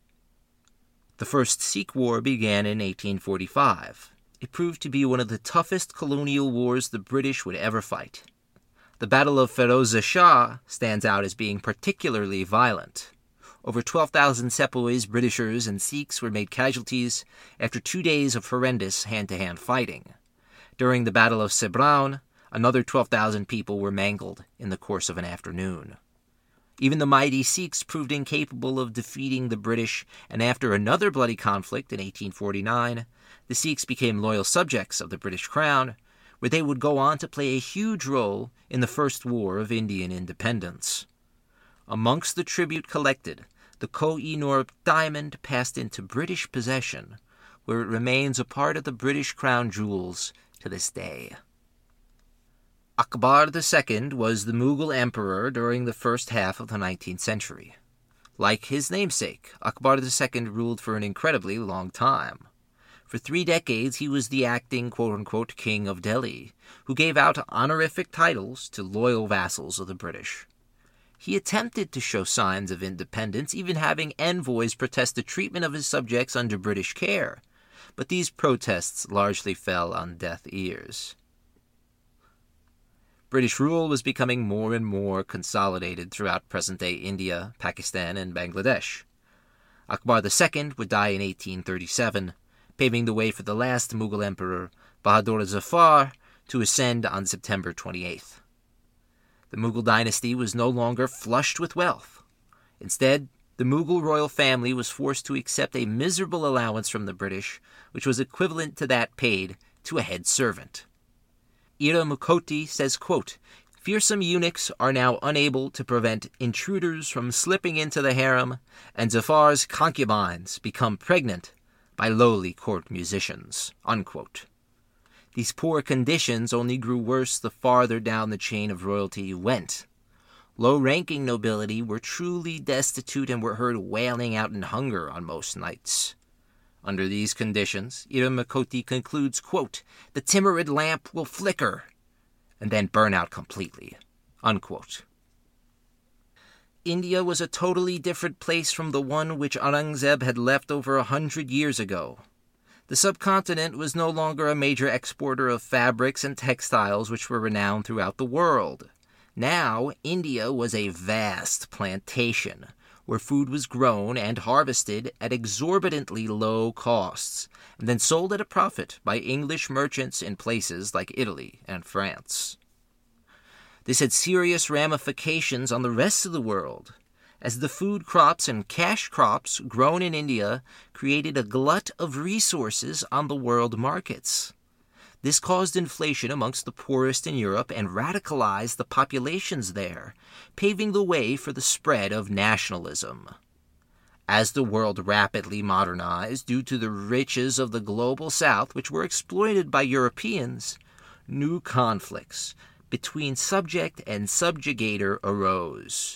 The First Sikh War began in eighteen forty-five. It proved to be one of the toughest colonial wars the British would ever fight. The Battle of Feroza Shah stands out as being particularly violent. Over twelve thousand sepoys, Britishers, and Sikhs were made casualties after two days of horrendous hand-to-hand fighting. During the Battle of Sebrown, another twelve thousand people were mangled in the course of an afternoon. Even the mighty Sikhs proved incapable of defeating the British, and after another bloody conflict in eighteen forty-nine, the Sikhs became loyal subjects of the British Crown, where they would go on to play a huge role in the First War of Indian Independence. Amongst the tribute collected, the Koh-i-Noor diamond passed into British possession, where it remains a part of the British crown jewels to this day. Akbar the Second was the Mughal emperor during the first half of the nineteenth century. Like his namesake, Akbar the Second ruled for an incredibly long time. For three decades, he was the acting quote-unquote king of Delhi, who gave out honorific titles to loyal vassals of the British. He attempted to show signs of independence, even having envoys protest the treatment of his subjects under British care, but these protests largely fell on deaf ears. British rule was becoming more and more consolidated throughout present-day India, Pakistan, and Bangladesh. Akbar the Second would die in eighteen thirty-seven, paving the way for the last Mughal emperor, Bahadur Zafar, to ascend on September twenty-eighth. The Mughal dynasty was no longer flushed with wealth. Instead, the Mughal royal family was forced to accept a miserable allowance from the British, which was equivalent to that paid to a head servant. Ira Mukoti says, quote, Fearsome eunuchs are now unable to prevent intruders from slipping into the harem, and Zafar's concubines become pregnant by lowly court musicians." Unquote. These poor conditions only grew worse the farther down the chain of royalty you went. Low-ranking nobility were truly destitute and were heard wailing out in hunger on most nights. Under these conditions, Iramikoti concludes, quote, "The timid lamp will flicker and then burn out completely." Unquote. India was a totally different place from the one which Aurangzeb had left over a hundred years ago. The subcontinent was no longer a major exporter of fabrics and textiles which were renowned throughout the world. Now, India was a vast plantation, where food was grown and harvested at exorbitantly low costs, and then sold at a profit by English merchants in places like Italy and France. This had serious ramifications on the rest of the world, as the food crops and cash crops grown in India created a glut of resources on the world markets. This caused inflation amongst the poorest in Europe and radicalized the populations there, paving the way for the spread of nationalism. As the world rapidly modernized due to the riches of the global south, which were exploited by Europeans, new conflicts between subject and subjugator arose.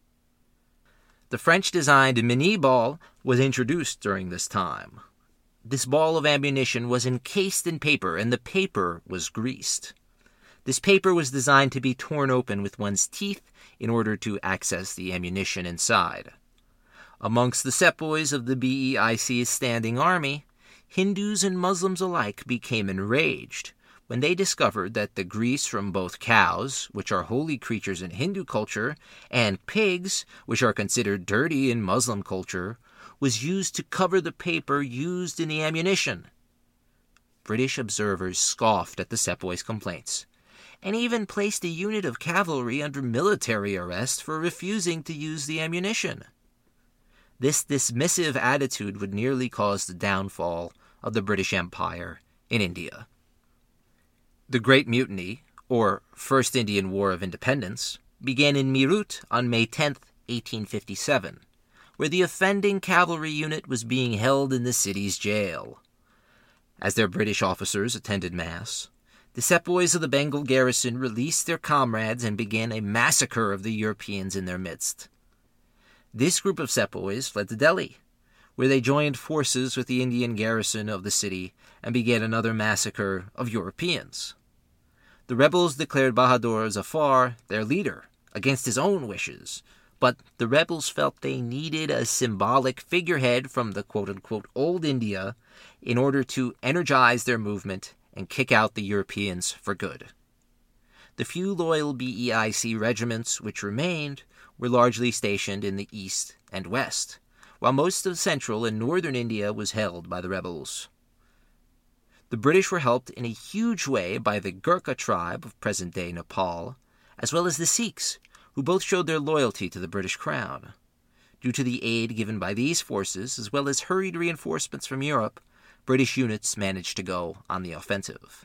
The French-designed mini ball was introduced during this time. This ball of ammunition was encased in paper, and the paper was greased. This paper was designed to be torn open with one's teeth in order to access the ammunition inside. Amongst the sepoys of the B E I C's standing army, Hindus and Muslims alike became enraged when they discovered that the grease from both cows, which are holy creatures in Hindu culture, and pigs, which are considered dirty in Muslim culture, was used to cover the paper used in the ammunition. British observers scoffed at the sepoys' complaints, and even placed a unit of cavalry under military arrest for refusing to use the ammunition. This dismissive attitude would nearly cause the downfall of the British Empire in India. The Great Mutiny, or First Indian War of Independence, began in Meerut on May tenth, eighteen fifty-seven, where the offending cavalry unit was being held in the city's jail. As their British officers attended Mass, the sepoys of the Bengal garrison released their comrades and began a massacre of the Europeans in their midst. This group of sepoys fled to Delhi, where they joined forces with the Indian garrison of the city and began another massacre of Europeans. The rebels declared Bahadur Zafar their leader, against his own wishes, but the rebels felt they needed a symbolic figurehead from the quote-unquote old India in order to energize their movement and kick out the Europeans for good. The few loyal B E I C regiments which remained were largely stationed in the east and west, while most of central and northern India was held by the rebels. The British were helped in a huge way by the Gurkha tribe of present-day Nepal, as well as the Sikhs, who both showed their loyalty to the British Crown. Due to the aid given by these forces, as well as hurried reinforcements from Europe, British units managed to go on the offensive.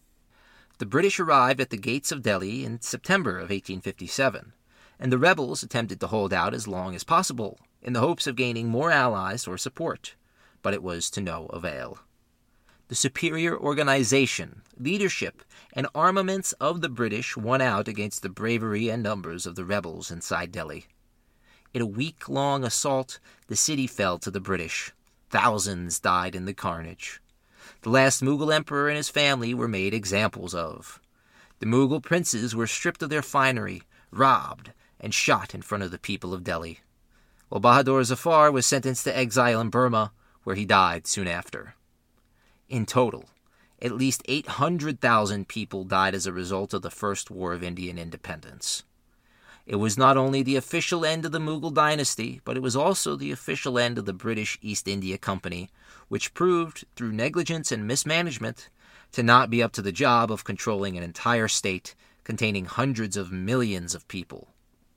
The British arrived at the gates of Delhi in September of eighteen fifty-seven, and the rebels attempted to hold out as long as possible, in the hopes of gaining more allies or support, but it was to no avail. The superior organization, leadership, and armaments of the British won out against the bravery and numbers of the rebels inside Delhi. In a week-long assault, the city fell to the British. Thousands died in the carnage. The last Mughal emperor and his family were made examples of. The Mughal princes were stripped of their finery, robbed, and shot in front of the people of Delhi, while Bahadur Zafar was sentenced to exile in Burma, where he died soon after. In total, at least eight hundred thousand people died as a result of the First War of Indian Independence. It was not only the official end of the Mughal dynasty, but it was also the official end of the British East India Company, which proved, through negligence and mismanagement, to not be up to the job of controlling an entire state containing hundreds of millions of people.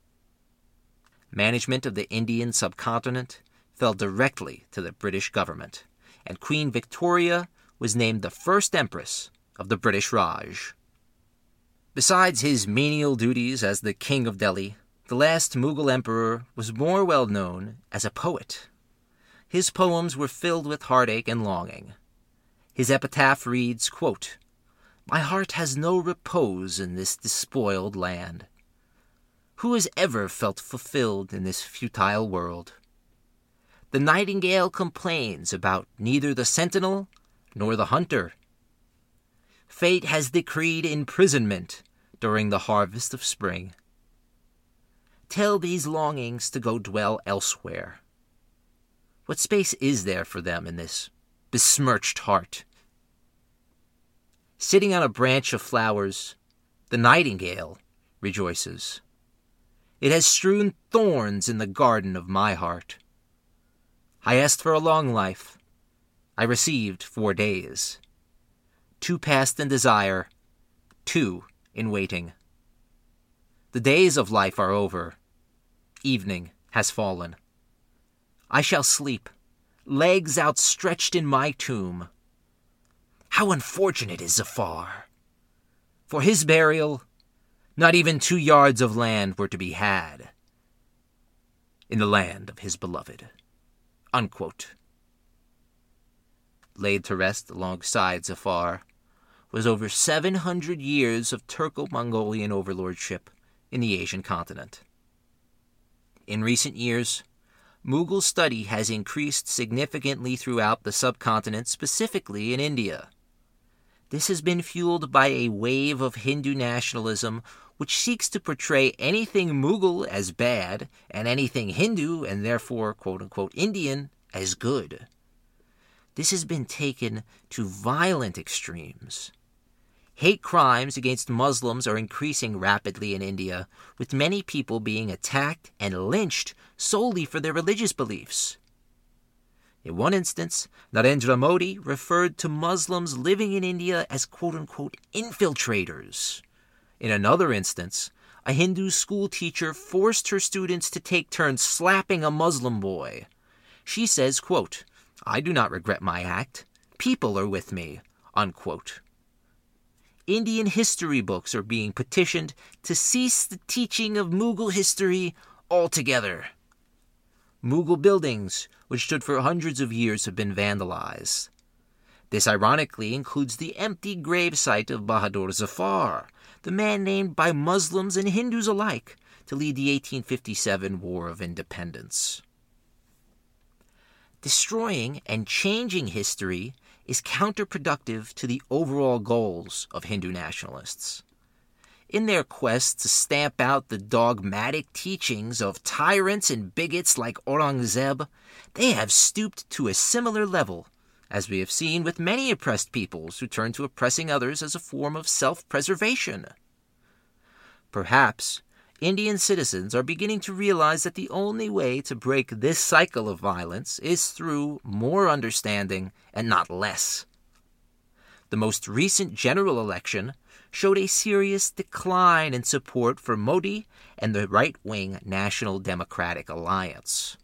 Management of the Indian subcontinent fell directly to the British government, and Queen Victoria was named the first Empress of the British Raj. Besides his menial duties as the king of Delhi, the last Mughal emperor was more well known as a poet. His poems were filled with heartache and longing. His epitaph reads, quote, "My heart has no repose in this despoiled land. Who has ever felt fulfilled in this futile world? The nightingale complains about neither the sentinel nor the hunter. Fate has decreed imprisonment during the harvest of spring. Tell these longings to go dwell elsewhere. What space is there for them in this besmirched heart?" Sitting on a branch of flowers, the nightingale rejoices. It has strewn thorns in the garden of my heart. I asked for a long life. I received four days. Two passed in desire, two in waiting. The days of life are over. Evening has fallen. I shall sleep, legs outstretched in my tomb. How unfortunate is Zafar! For his burial, not even two yards of land were to be had in the land of his beloved. Unquote. Laid to rest alongside Zafar was over seven hundred years of Turco-Mongolian overlordship in the Asian continent. In recent years, Mughal study has increased significantly throughout the subcontinent, specifically in India. This has been fueled by a wave of Hindu nationalism which seeks to portray anything Mughal as bad and anything Hindu, and therefore quote-unquote Indian, as good. This has been taken to violent extremes. Hate crimes against Muslims are increasing rapidly in India, with many people being attacked and lynched solely for their religious beliefs. In one instance, Narendra Modi referred to Muslims living in India as quote-unquote infiltrators. In another instance, a Hindu school teacher forced her students to take turns slapping a Muslim boy. She says, quote, "I do not regret my act. People are with me," unquote. Indian history books are being petitioned to cease the teaching of Mughal history altogether. Mughal buildings, which stood for hundreds of years, have been vandalized. This ironically includes the empty gravesite of Bahadur Zafar, the man named by Muslims and Hindus alike to lead the eighteen fifty-seven War of Independence. Destroying and changing history is counterproductive to the overall goals of Hindu nationalists. In their quest to stamp out the dogmatic teachings of tyrants and bigots like Aurangzeb, they have stooped to a similar level, as we have seen with many oppressed peoples who turn to oppressing others as a form of self-preservation. Perhaps Indian citizens are beginning to realize that the only way to break this cycle of violence is through more understanding and not less. The most recent general election showed a serious decline in support for Modi and the right-wing National Democratic Alliance.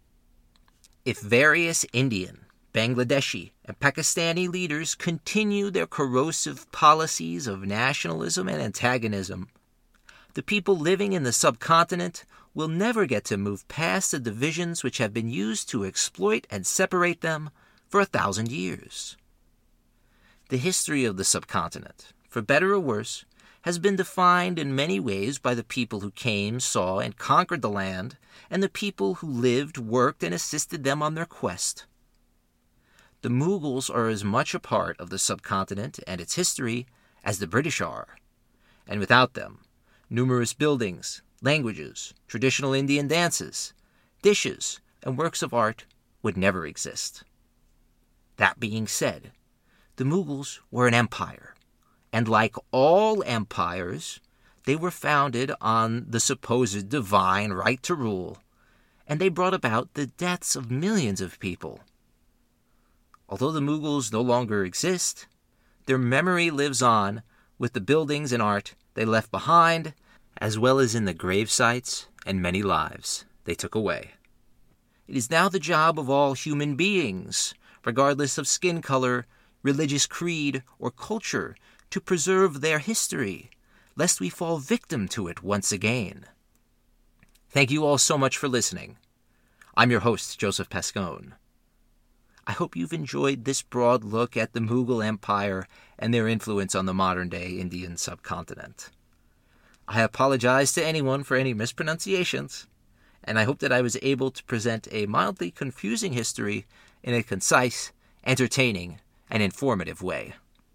If various Indian, Bangladeshi, and Pakistani leaders continue their corrosive policies of nationalism and antagonism, the people living in the subcontinent will never get to move past the divisions which have been used to exploit and separate them for a thousand years. The history of the subcontinent, for better or worse, has been defined in many ways by the people who came, saw, and conquered the land, and the people who lived, worked, and assisted them on their quest. The Mughals are as much a part of the subcontinent and its history as the British are, and without them, numerous buildings, languages, traditional Indian dances, dishes, and works of art would never exist. That being said, the Mughals were an empire, and like all empires, they were founded on the supposed divine right to rule, and they brought about the deaths of millions of people. Although the Mughals no longer exist, their memory lives on with the buildings and art they left behind, as well as in the grave sites and many lives they took away. It is now the job of all human beings, regardless of skin color, religious creed, or culture, to preserve their history, lest we fall victim to it once again. Thank you all so much for listening. I'm your host, Joseph Pascone. I hope you've enjoyed this broad look at the Mughal Empire and their influence on the modern-day Indian subcontinent. I apologize to anyone for any mispronunciations, and I hope that I was able to present a mildly confusing history in a concise, entertaining, and informative way.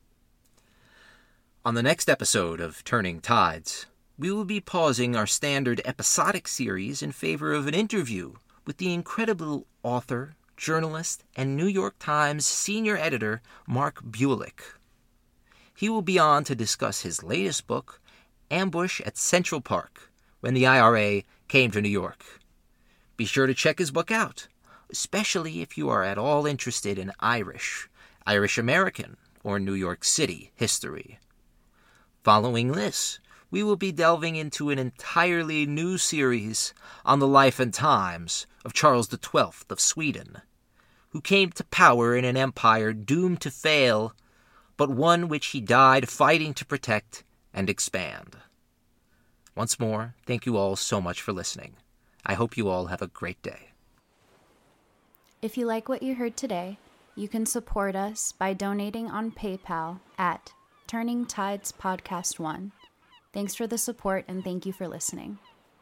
On the next episode of Turning Tides, we will be pausing our standard episodic series in favor of an interview with the incredible author, journalist, and New York Times senior editor Mark Bulick. He will be on to discuss his latest book, Ambush at Central Park, When the I R A Came to New York. Be sure to check his book out, especially if you are at all interested in Irish, Irish American, or New York City history. Following this, we will be delving into an entirely new series on the life and times of Charles the Twelfth of Sweden, who came to power in an empire doomed to fail, but one which he died fighting to protect and expand. Once more, thank you all so much for listening. I hope you all have a great day. If you like what you heard today, you can support us by donating on PayPal at Turning Tides Podcast one. Thanks for the support and thank you for listening.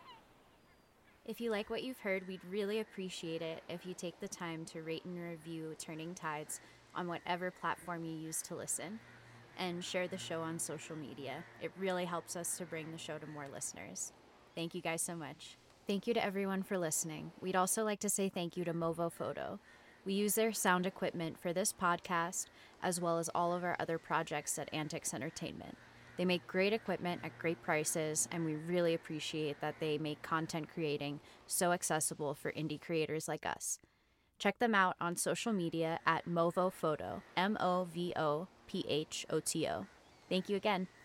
If you like what you've heard, we'd really appreciate it if you take the time to rate and review Turning Tides on whatever platform you use to listen, and share the show on social media. It really helps us to bring the show to more listeners. Thank you guys so much. Thank you to everyone for listening. We'd also like to say thank you to Movo Photo. We use their sound equipment for this podcast, as well as all of our other projects at Antics Entertainment. They make great equipment at great prices, and we really appreciate that they make content creating so accessible for indie creators like us. Check them out on social media at Movo Photo, M O V O P H O T O. Thank you again.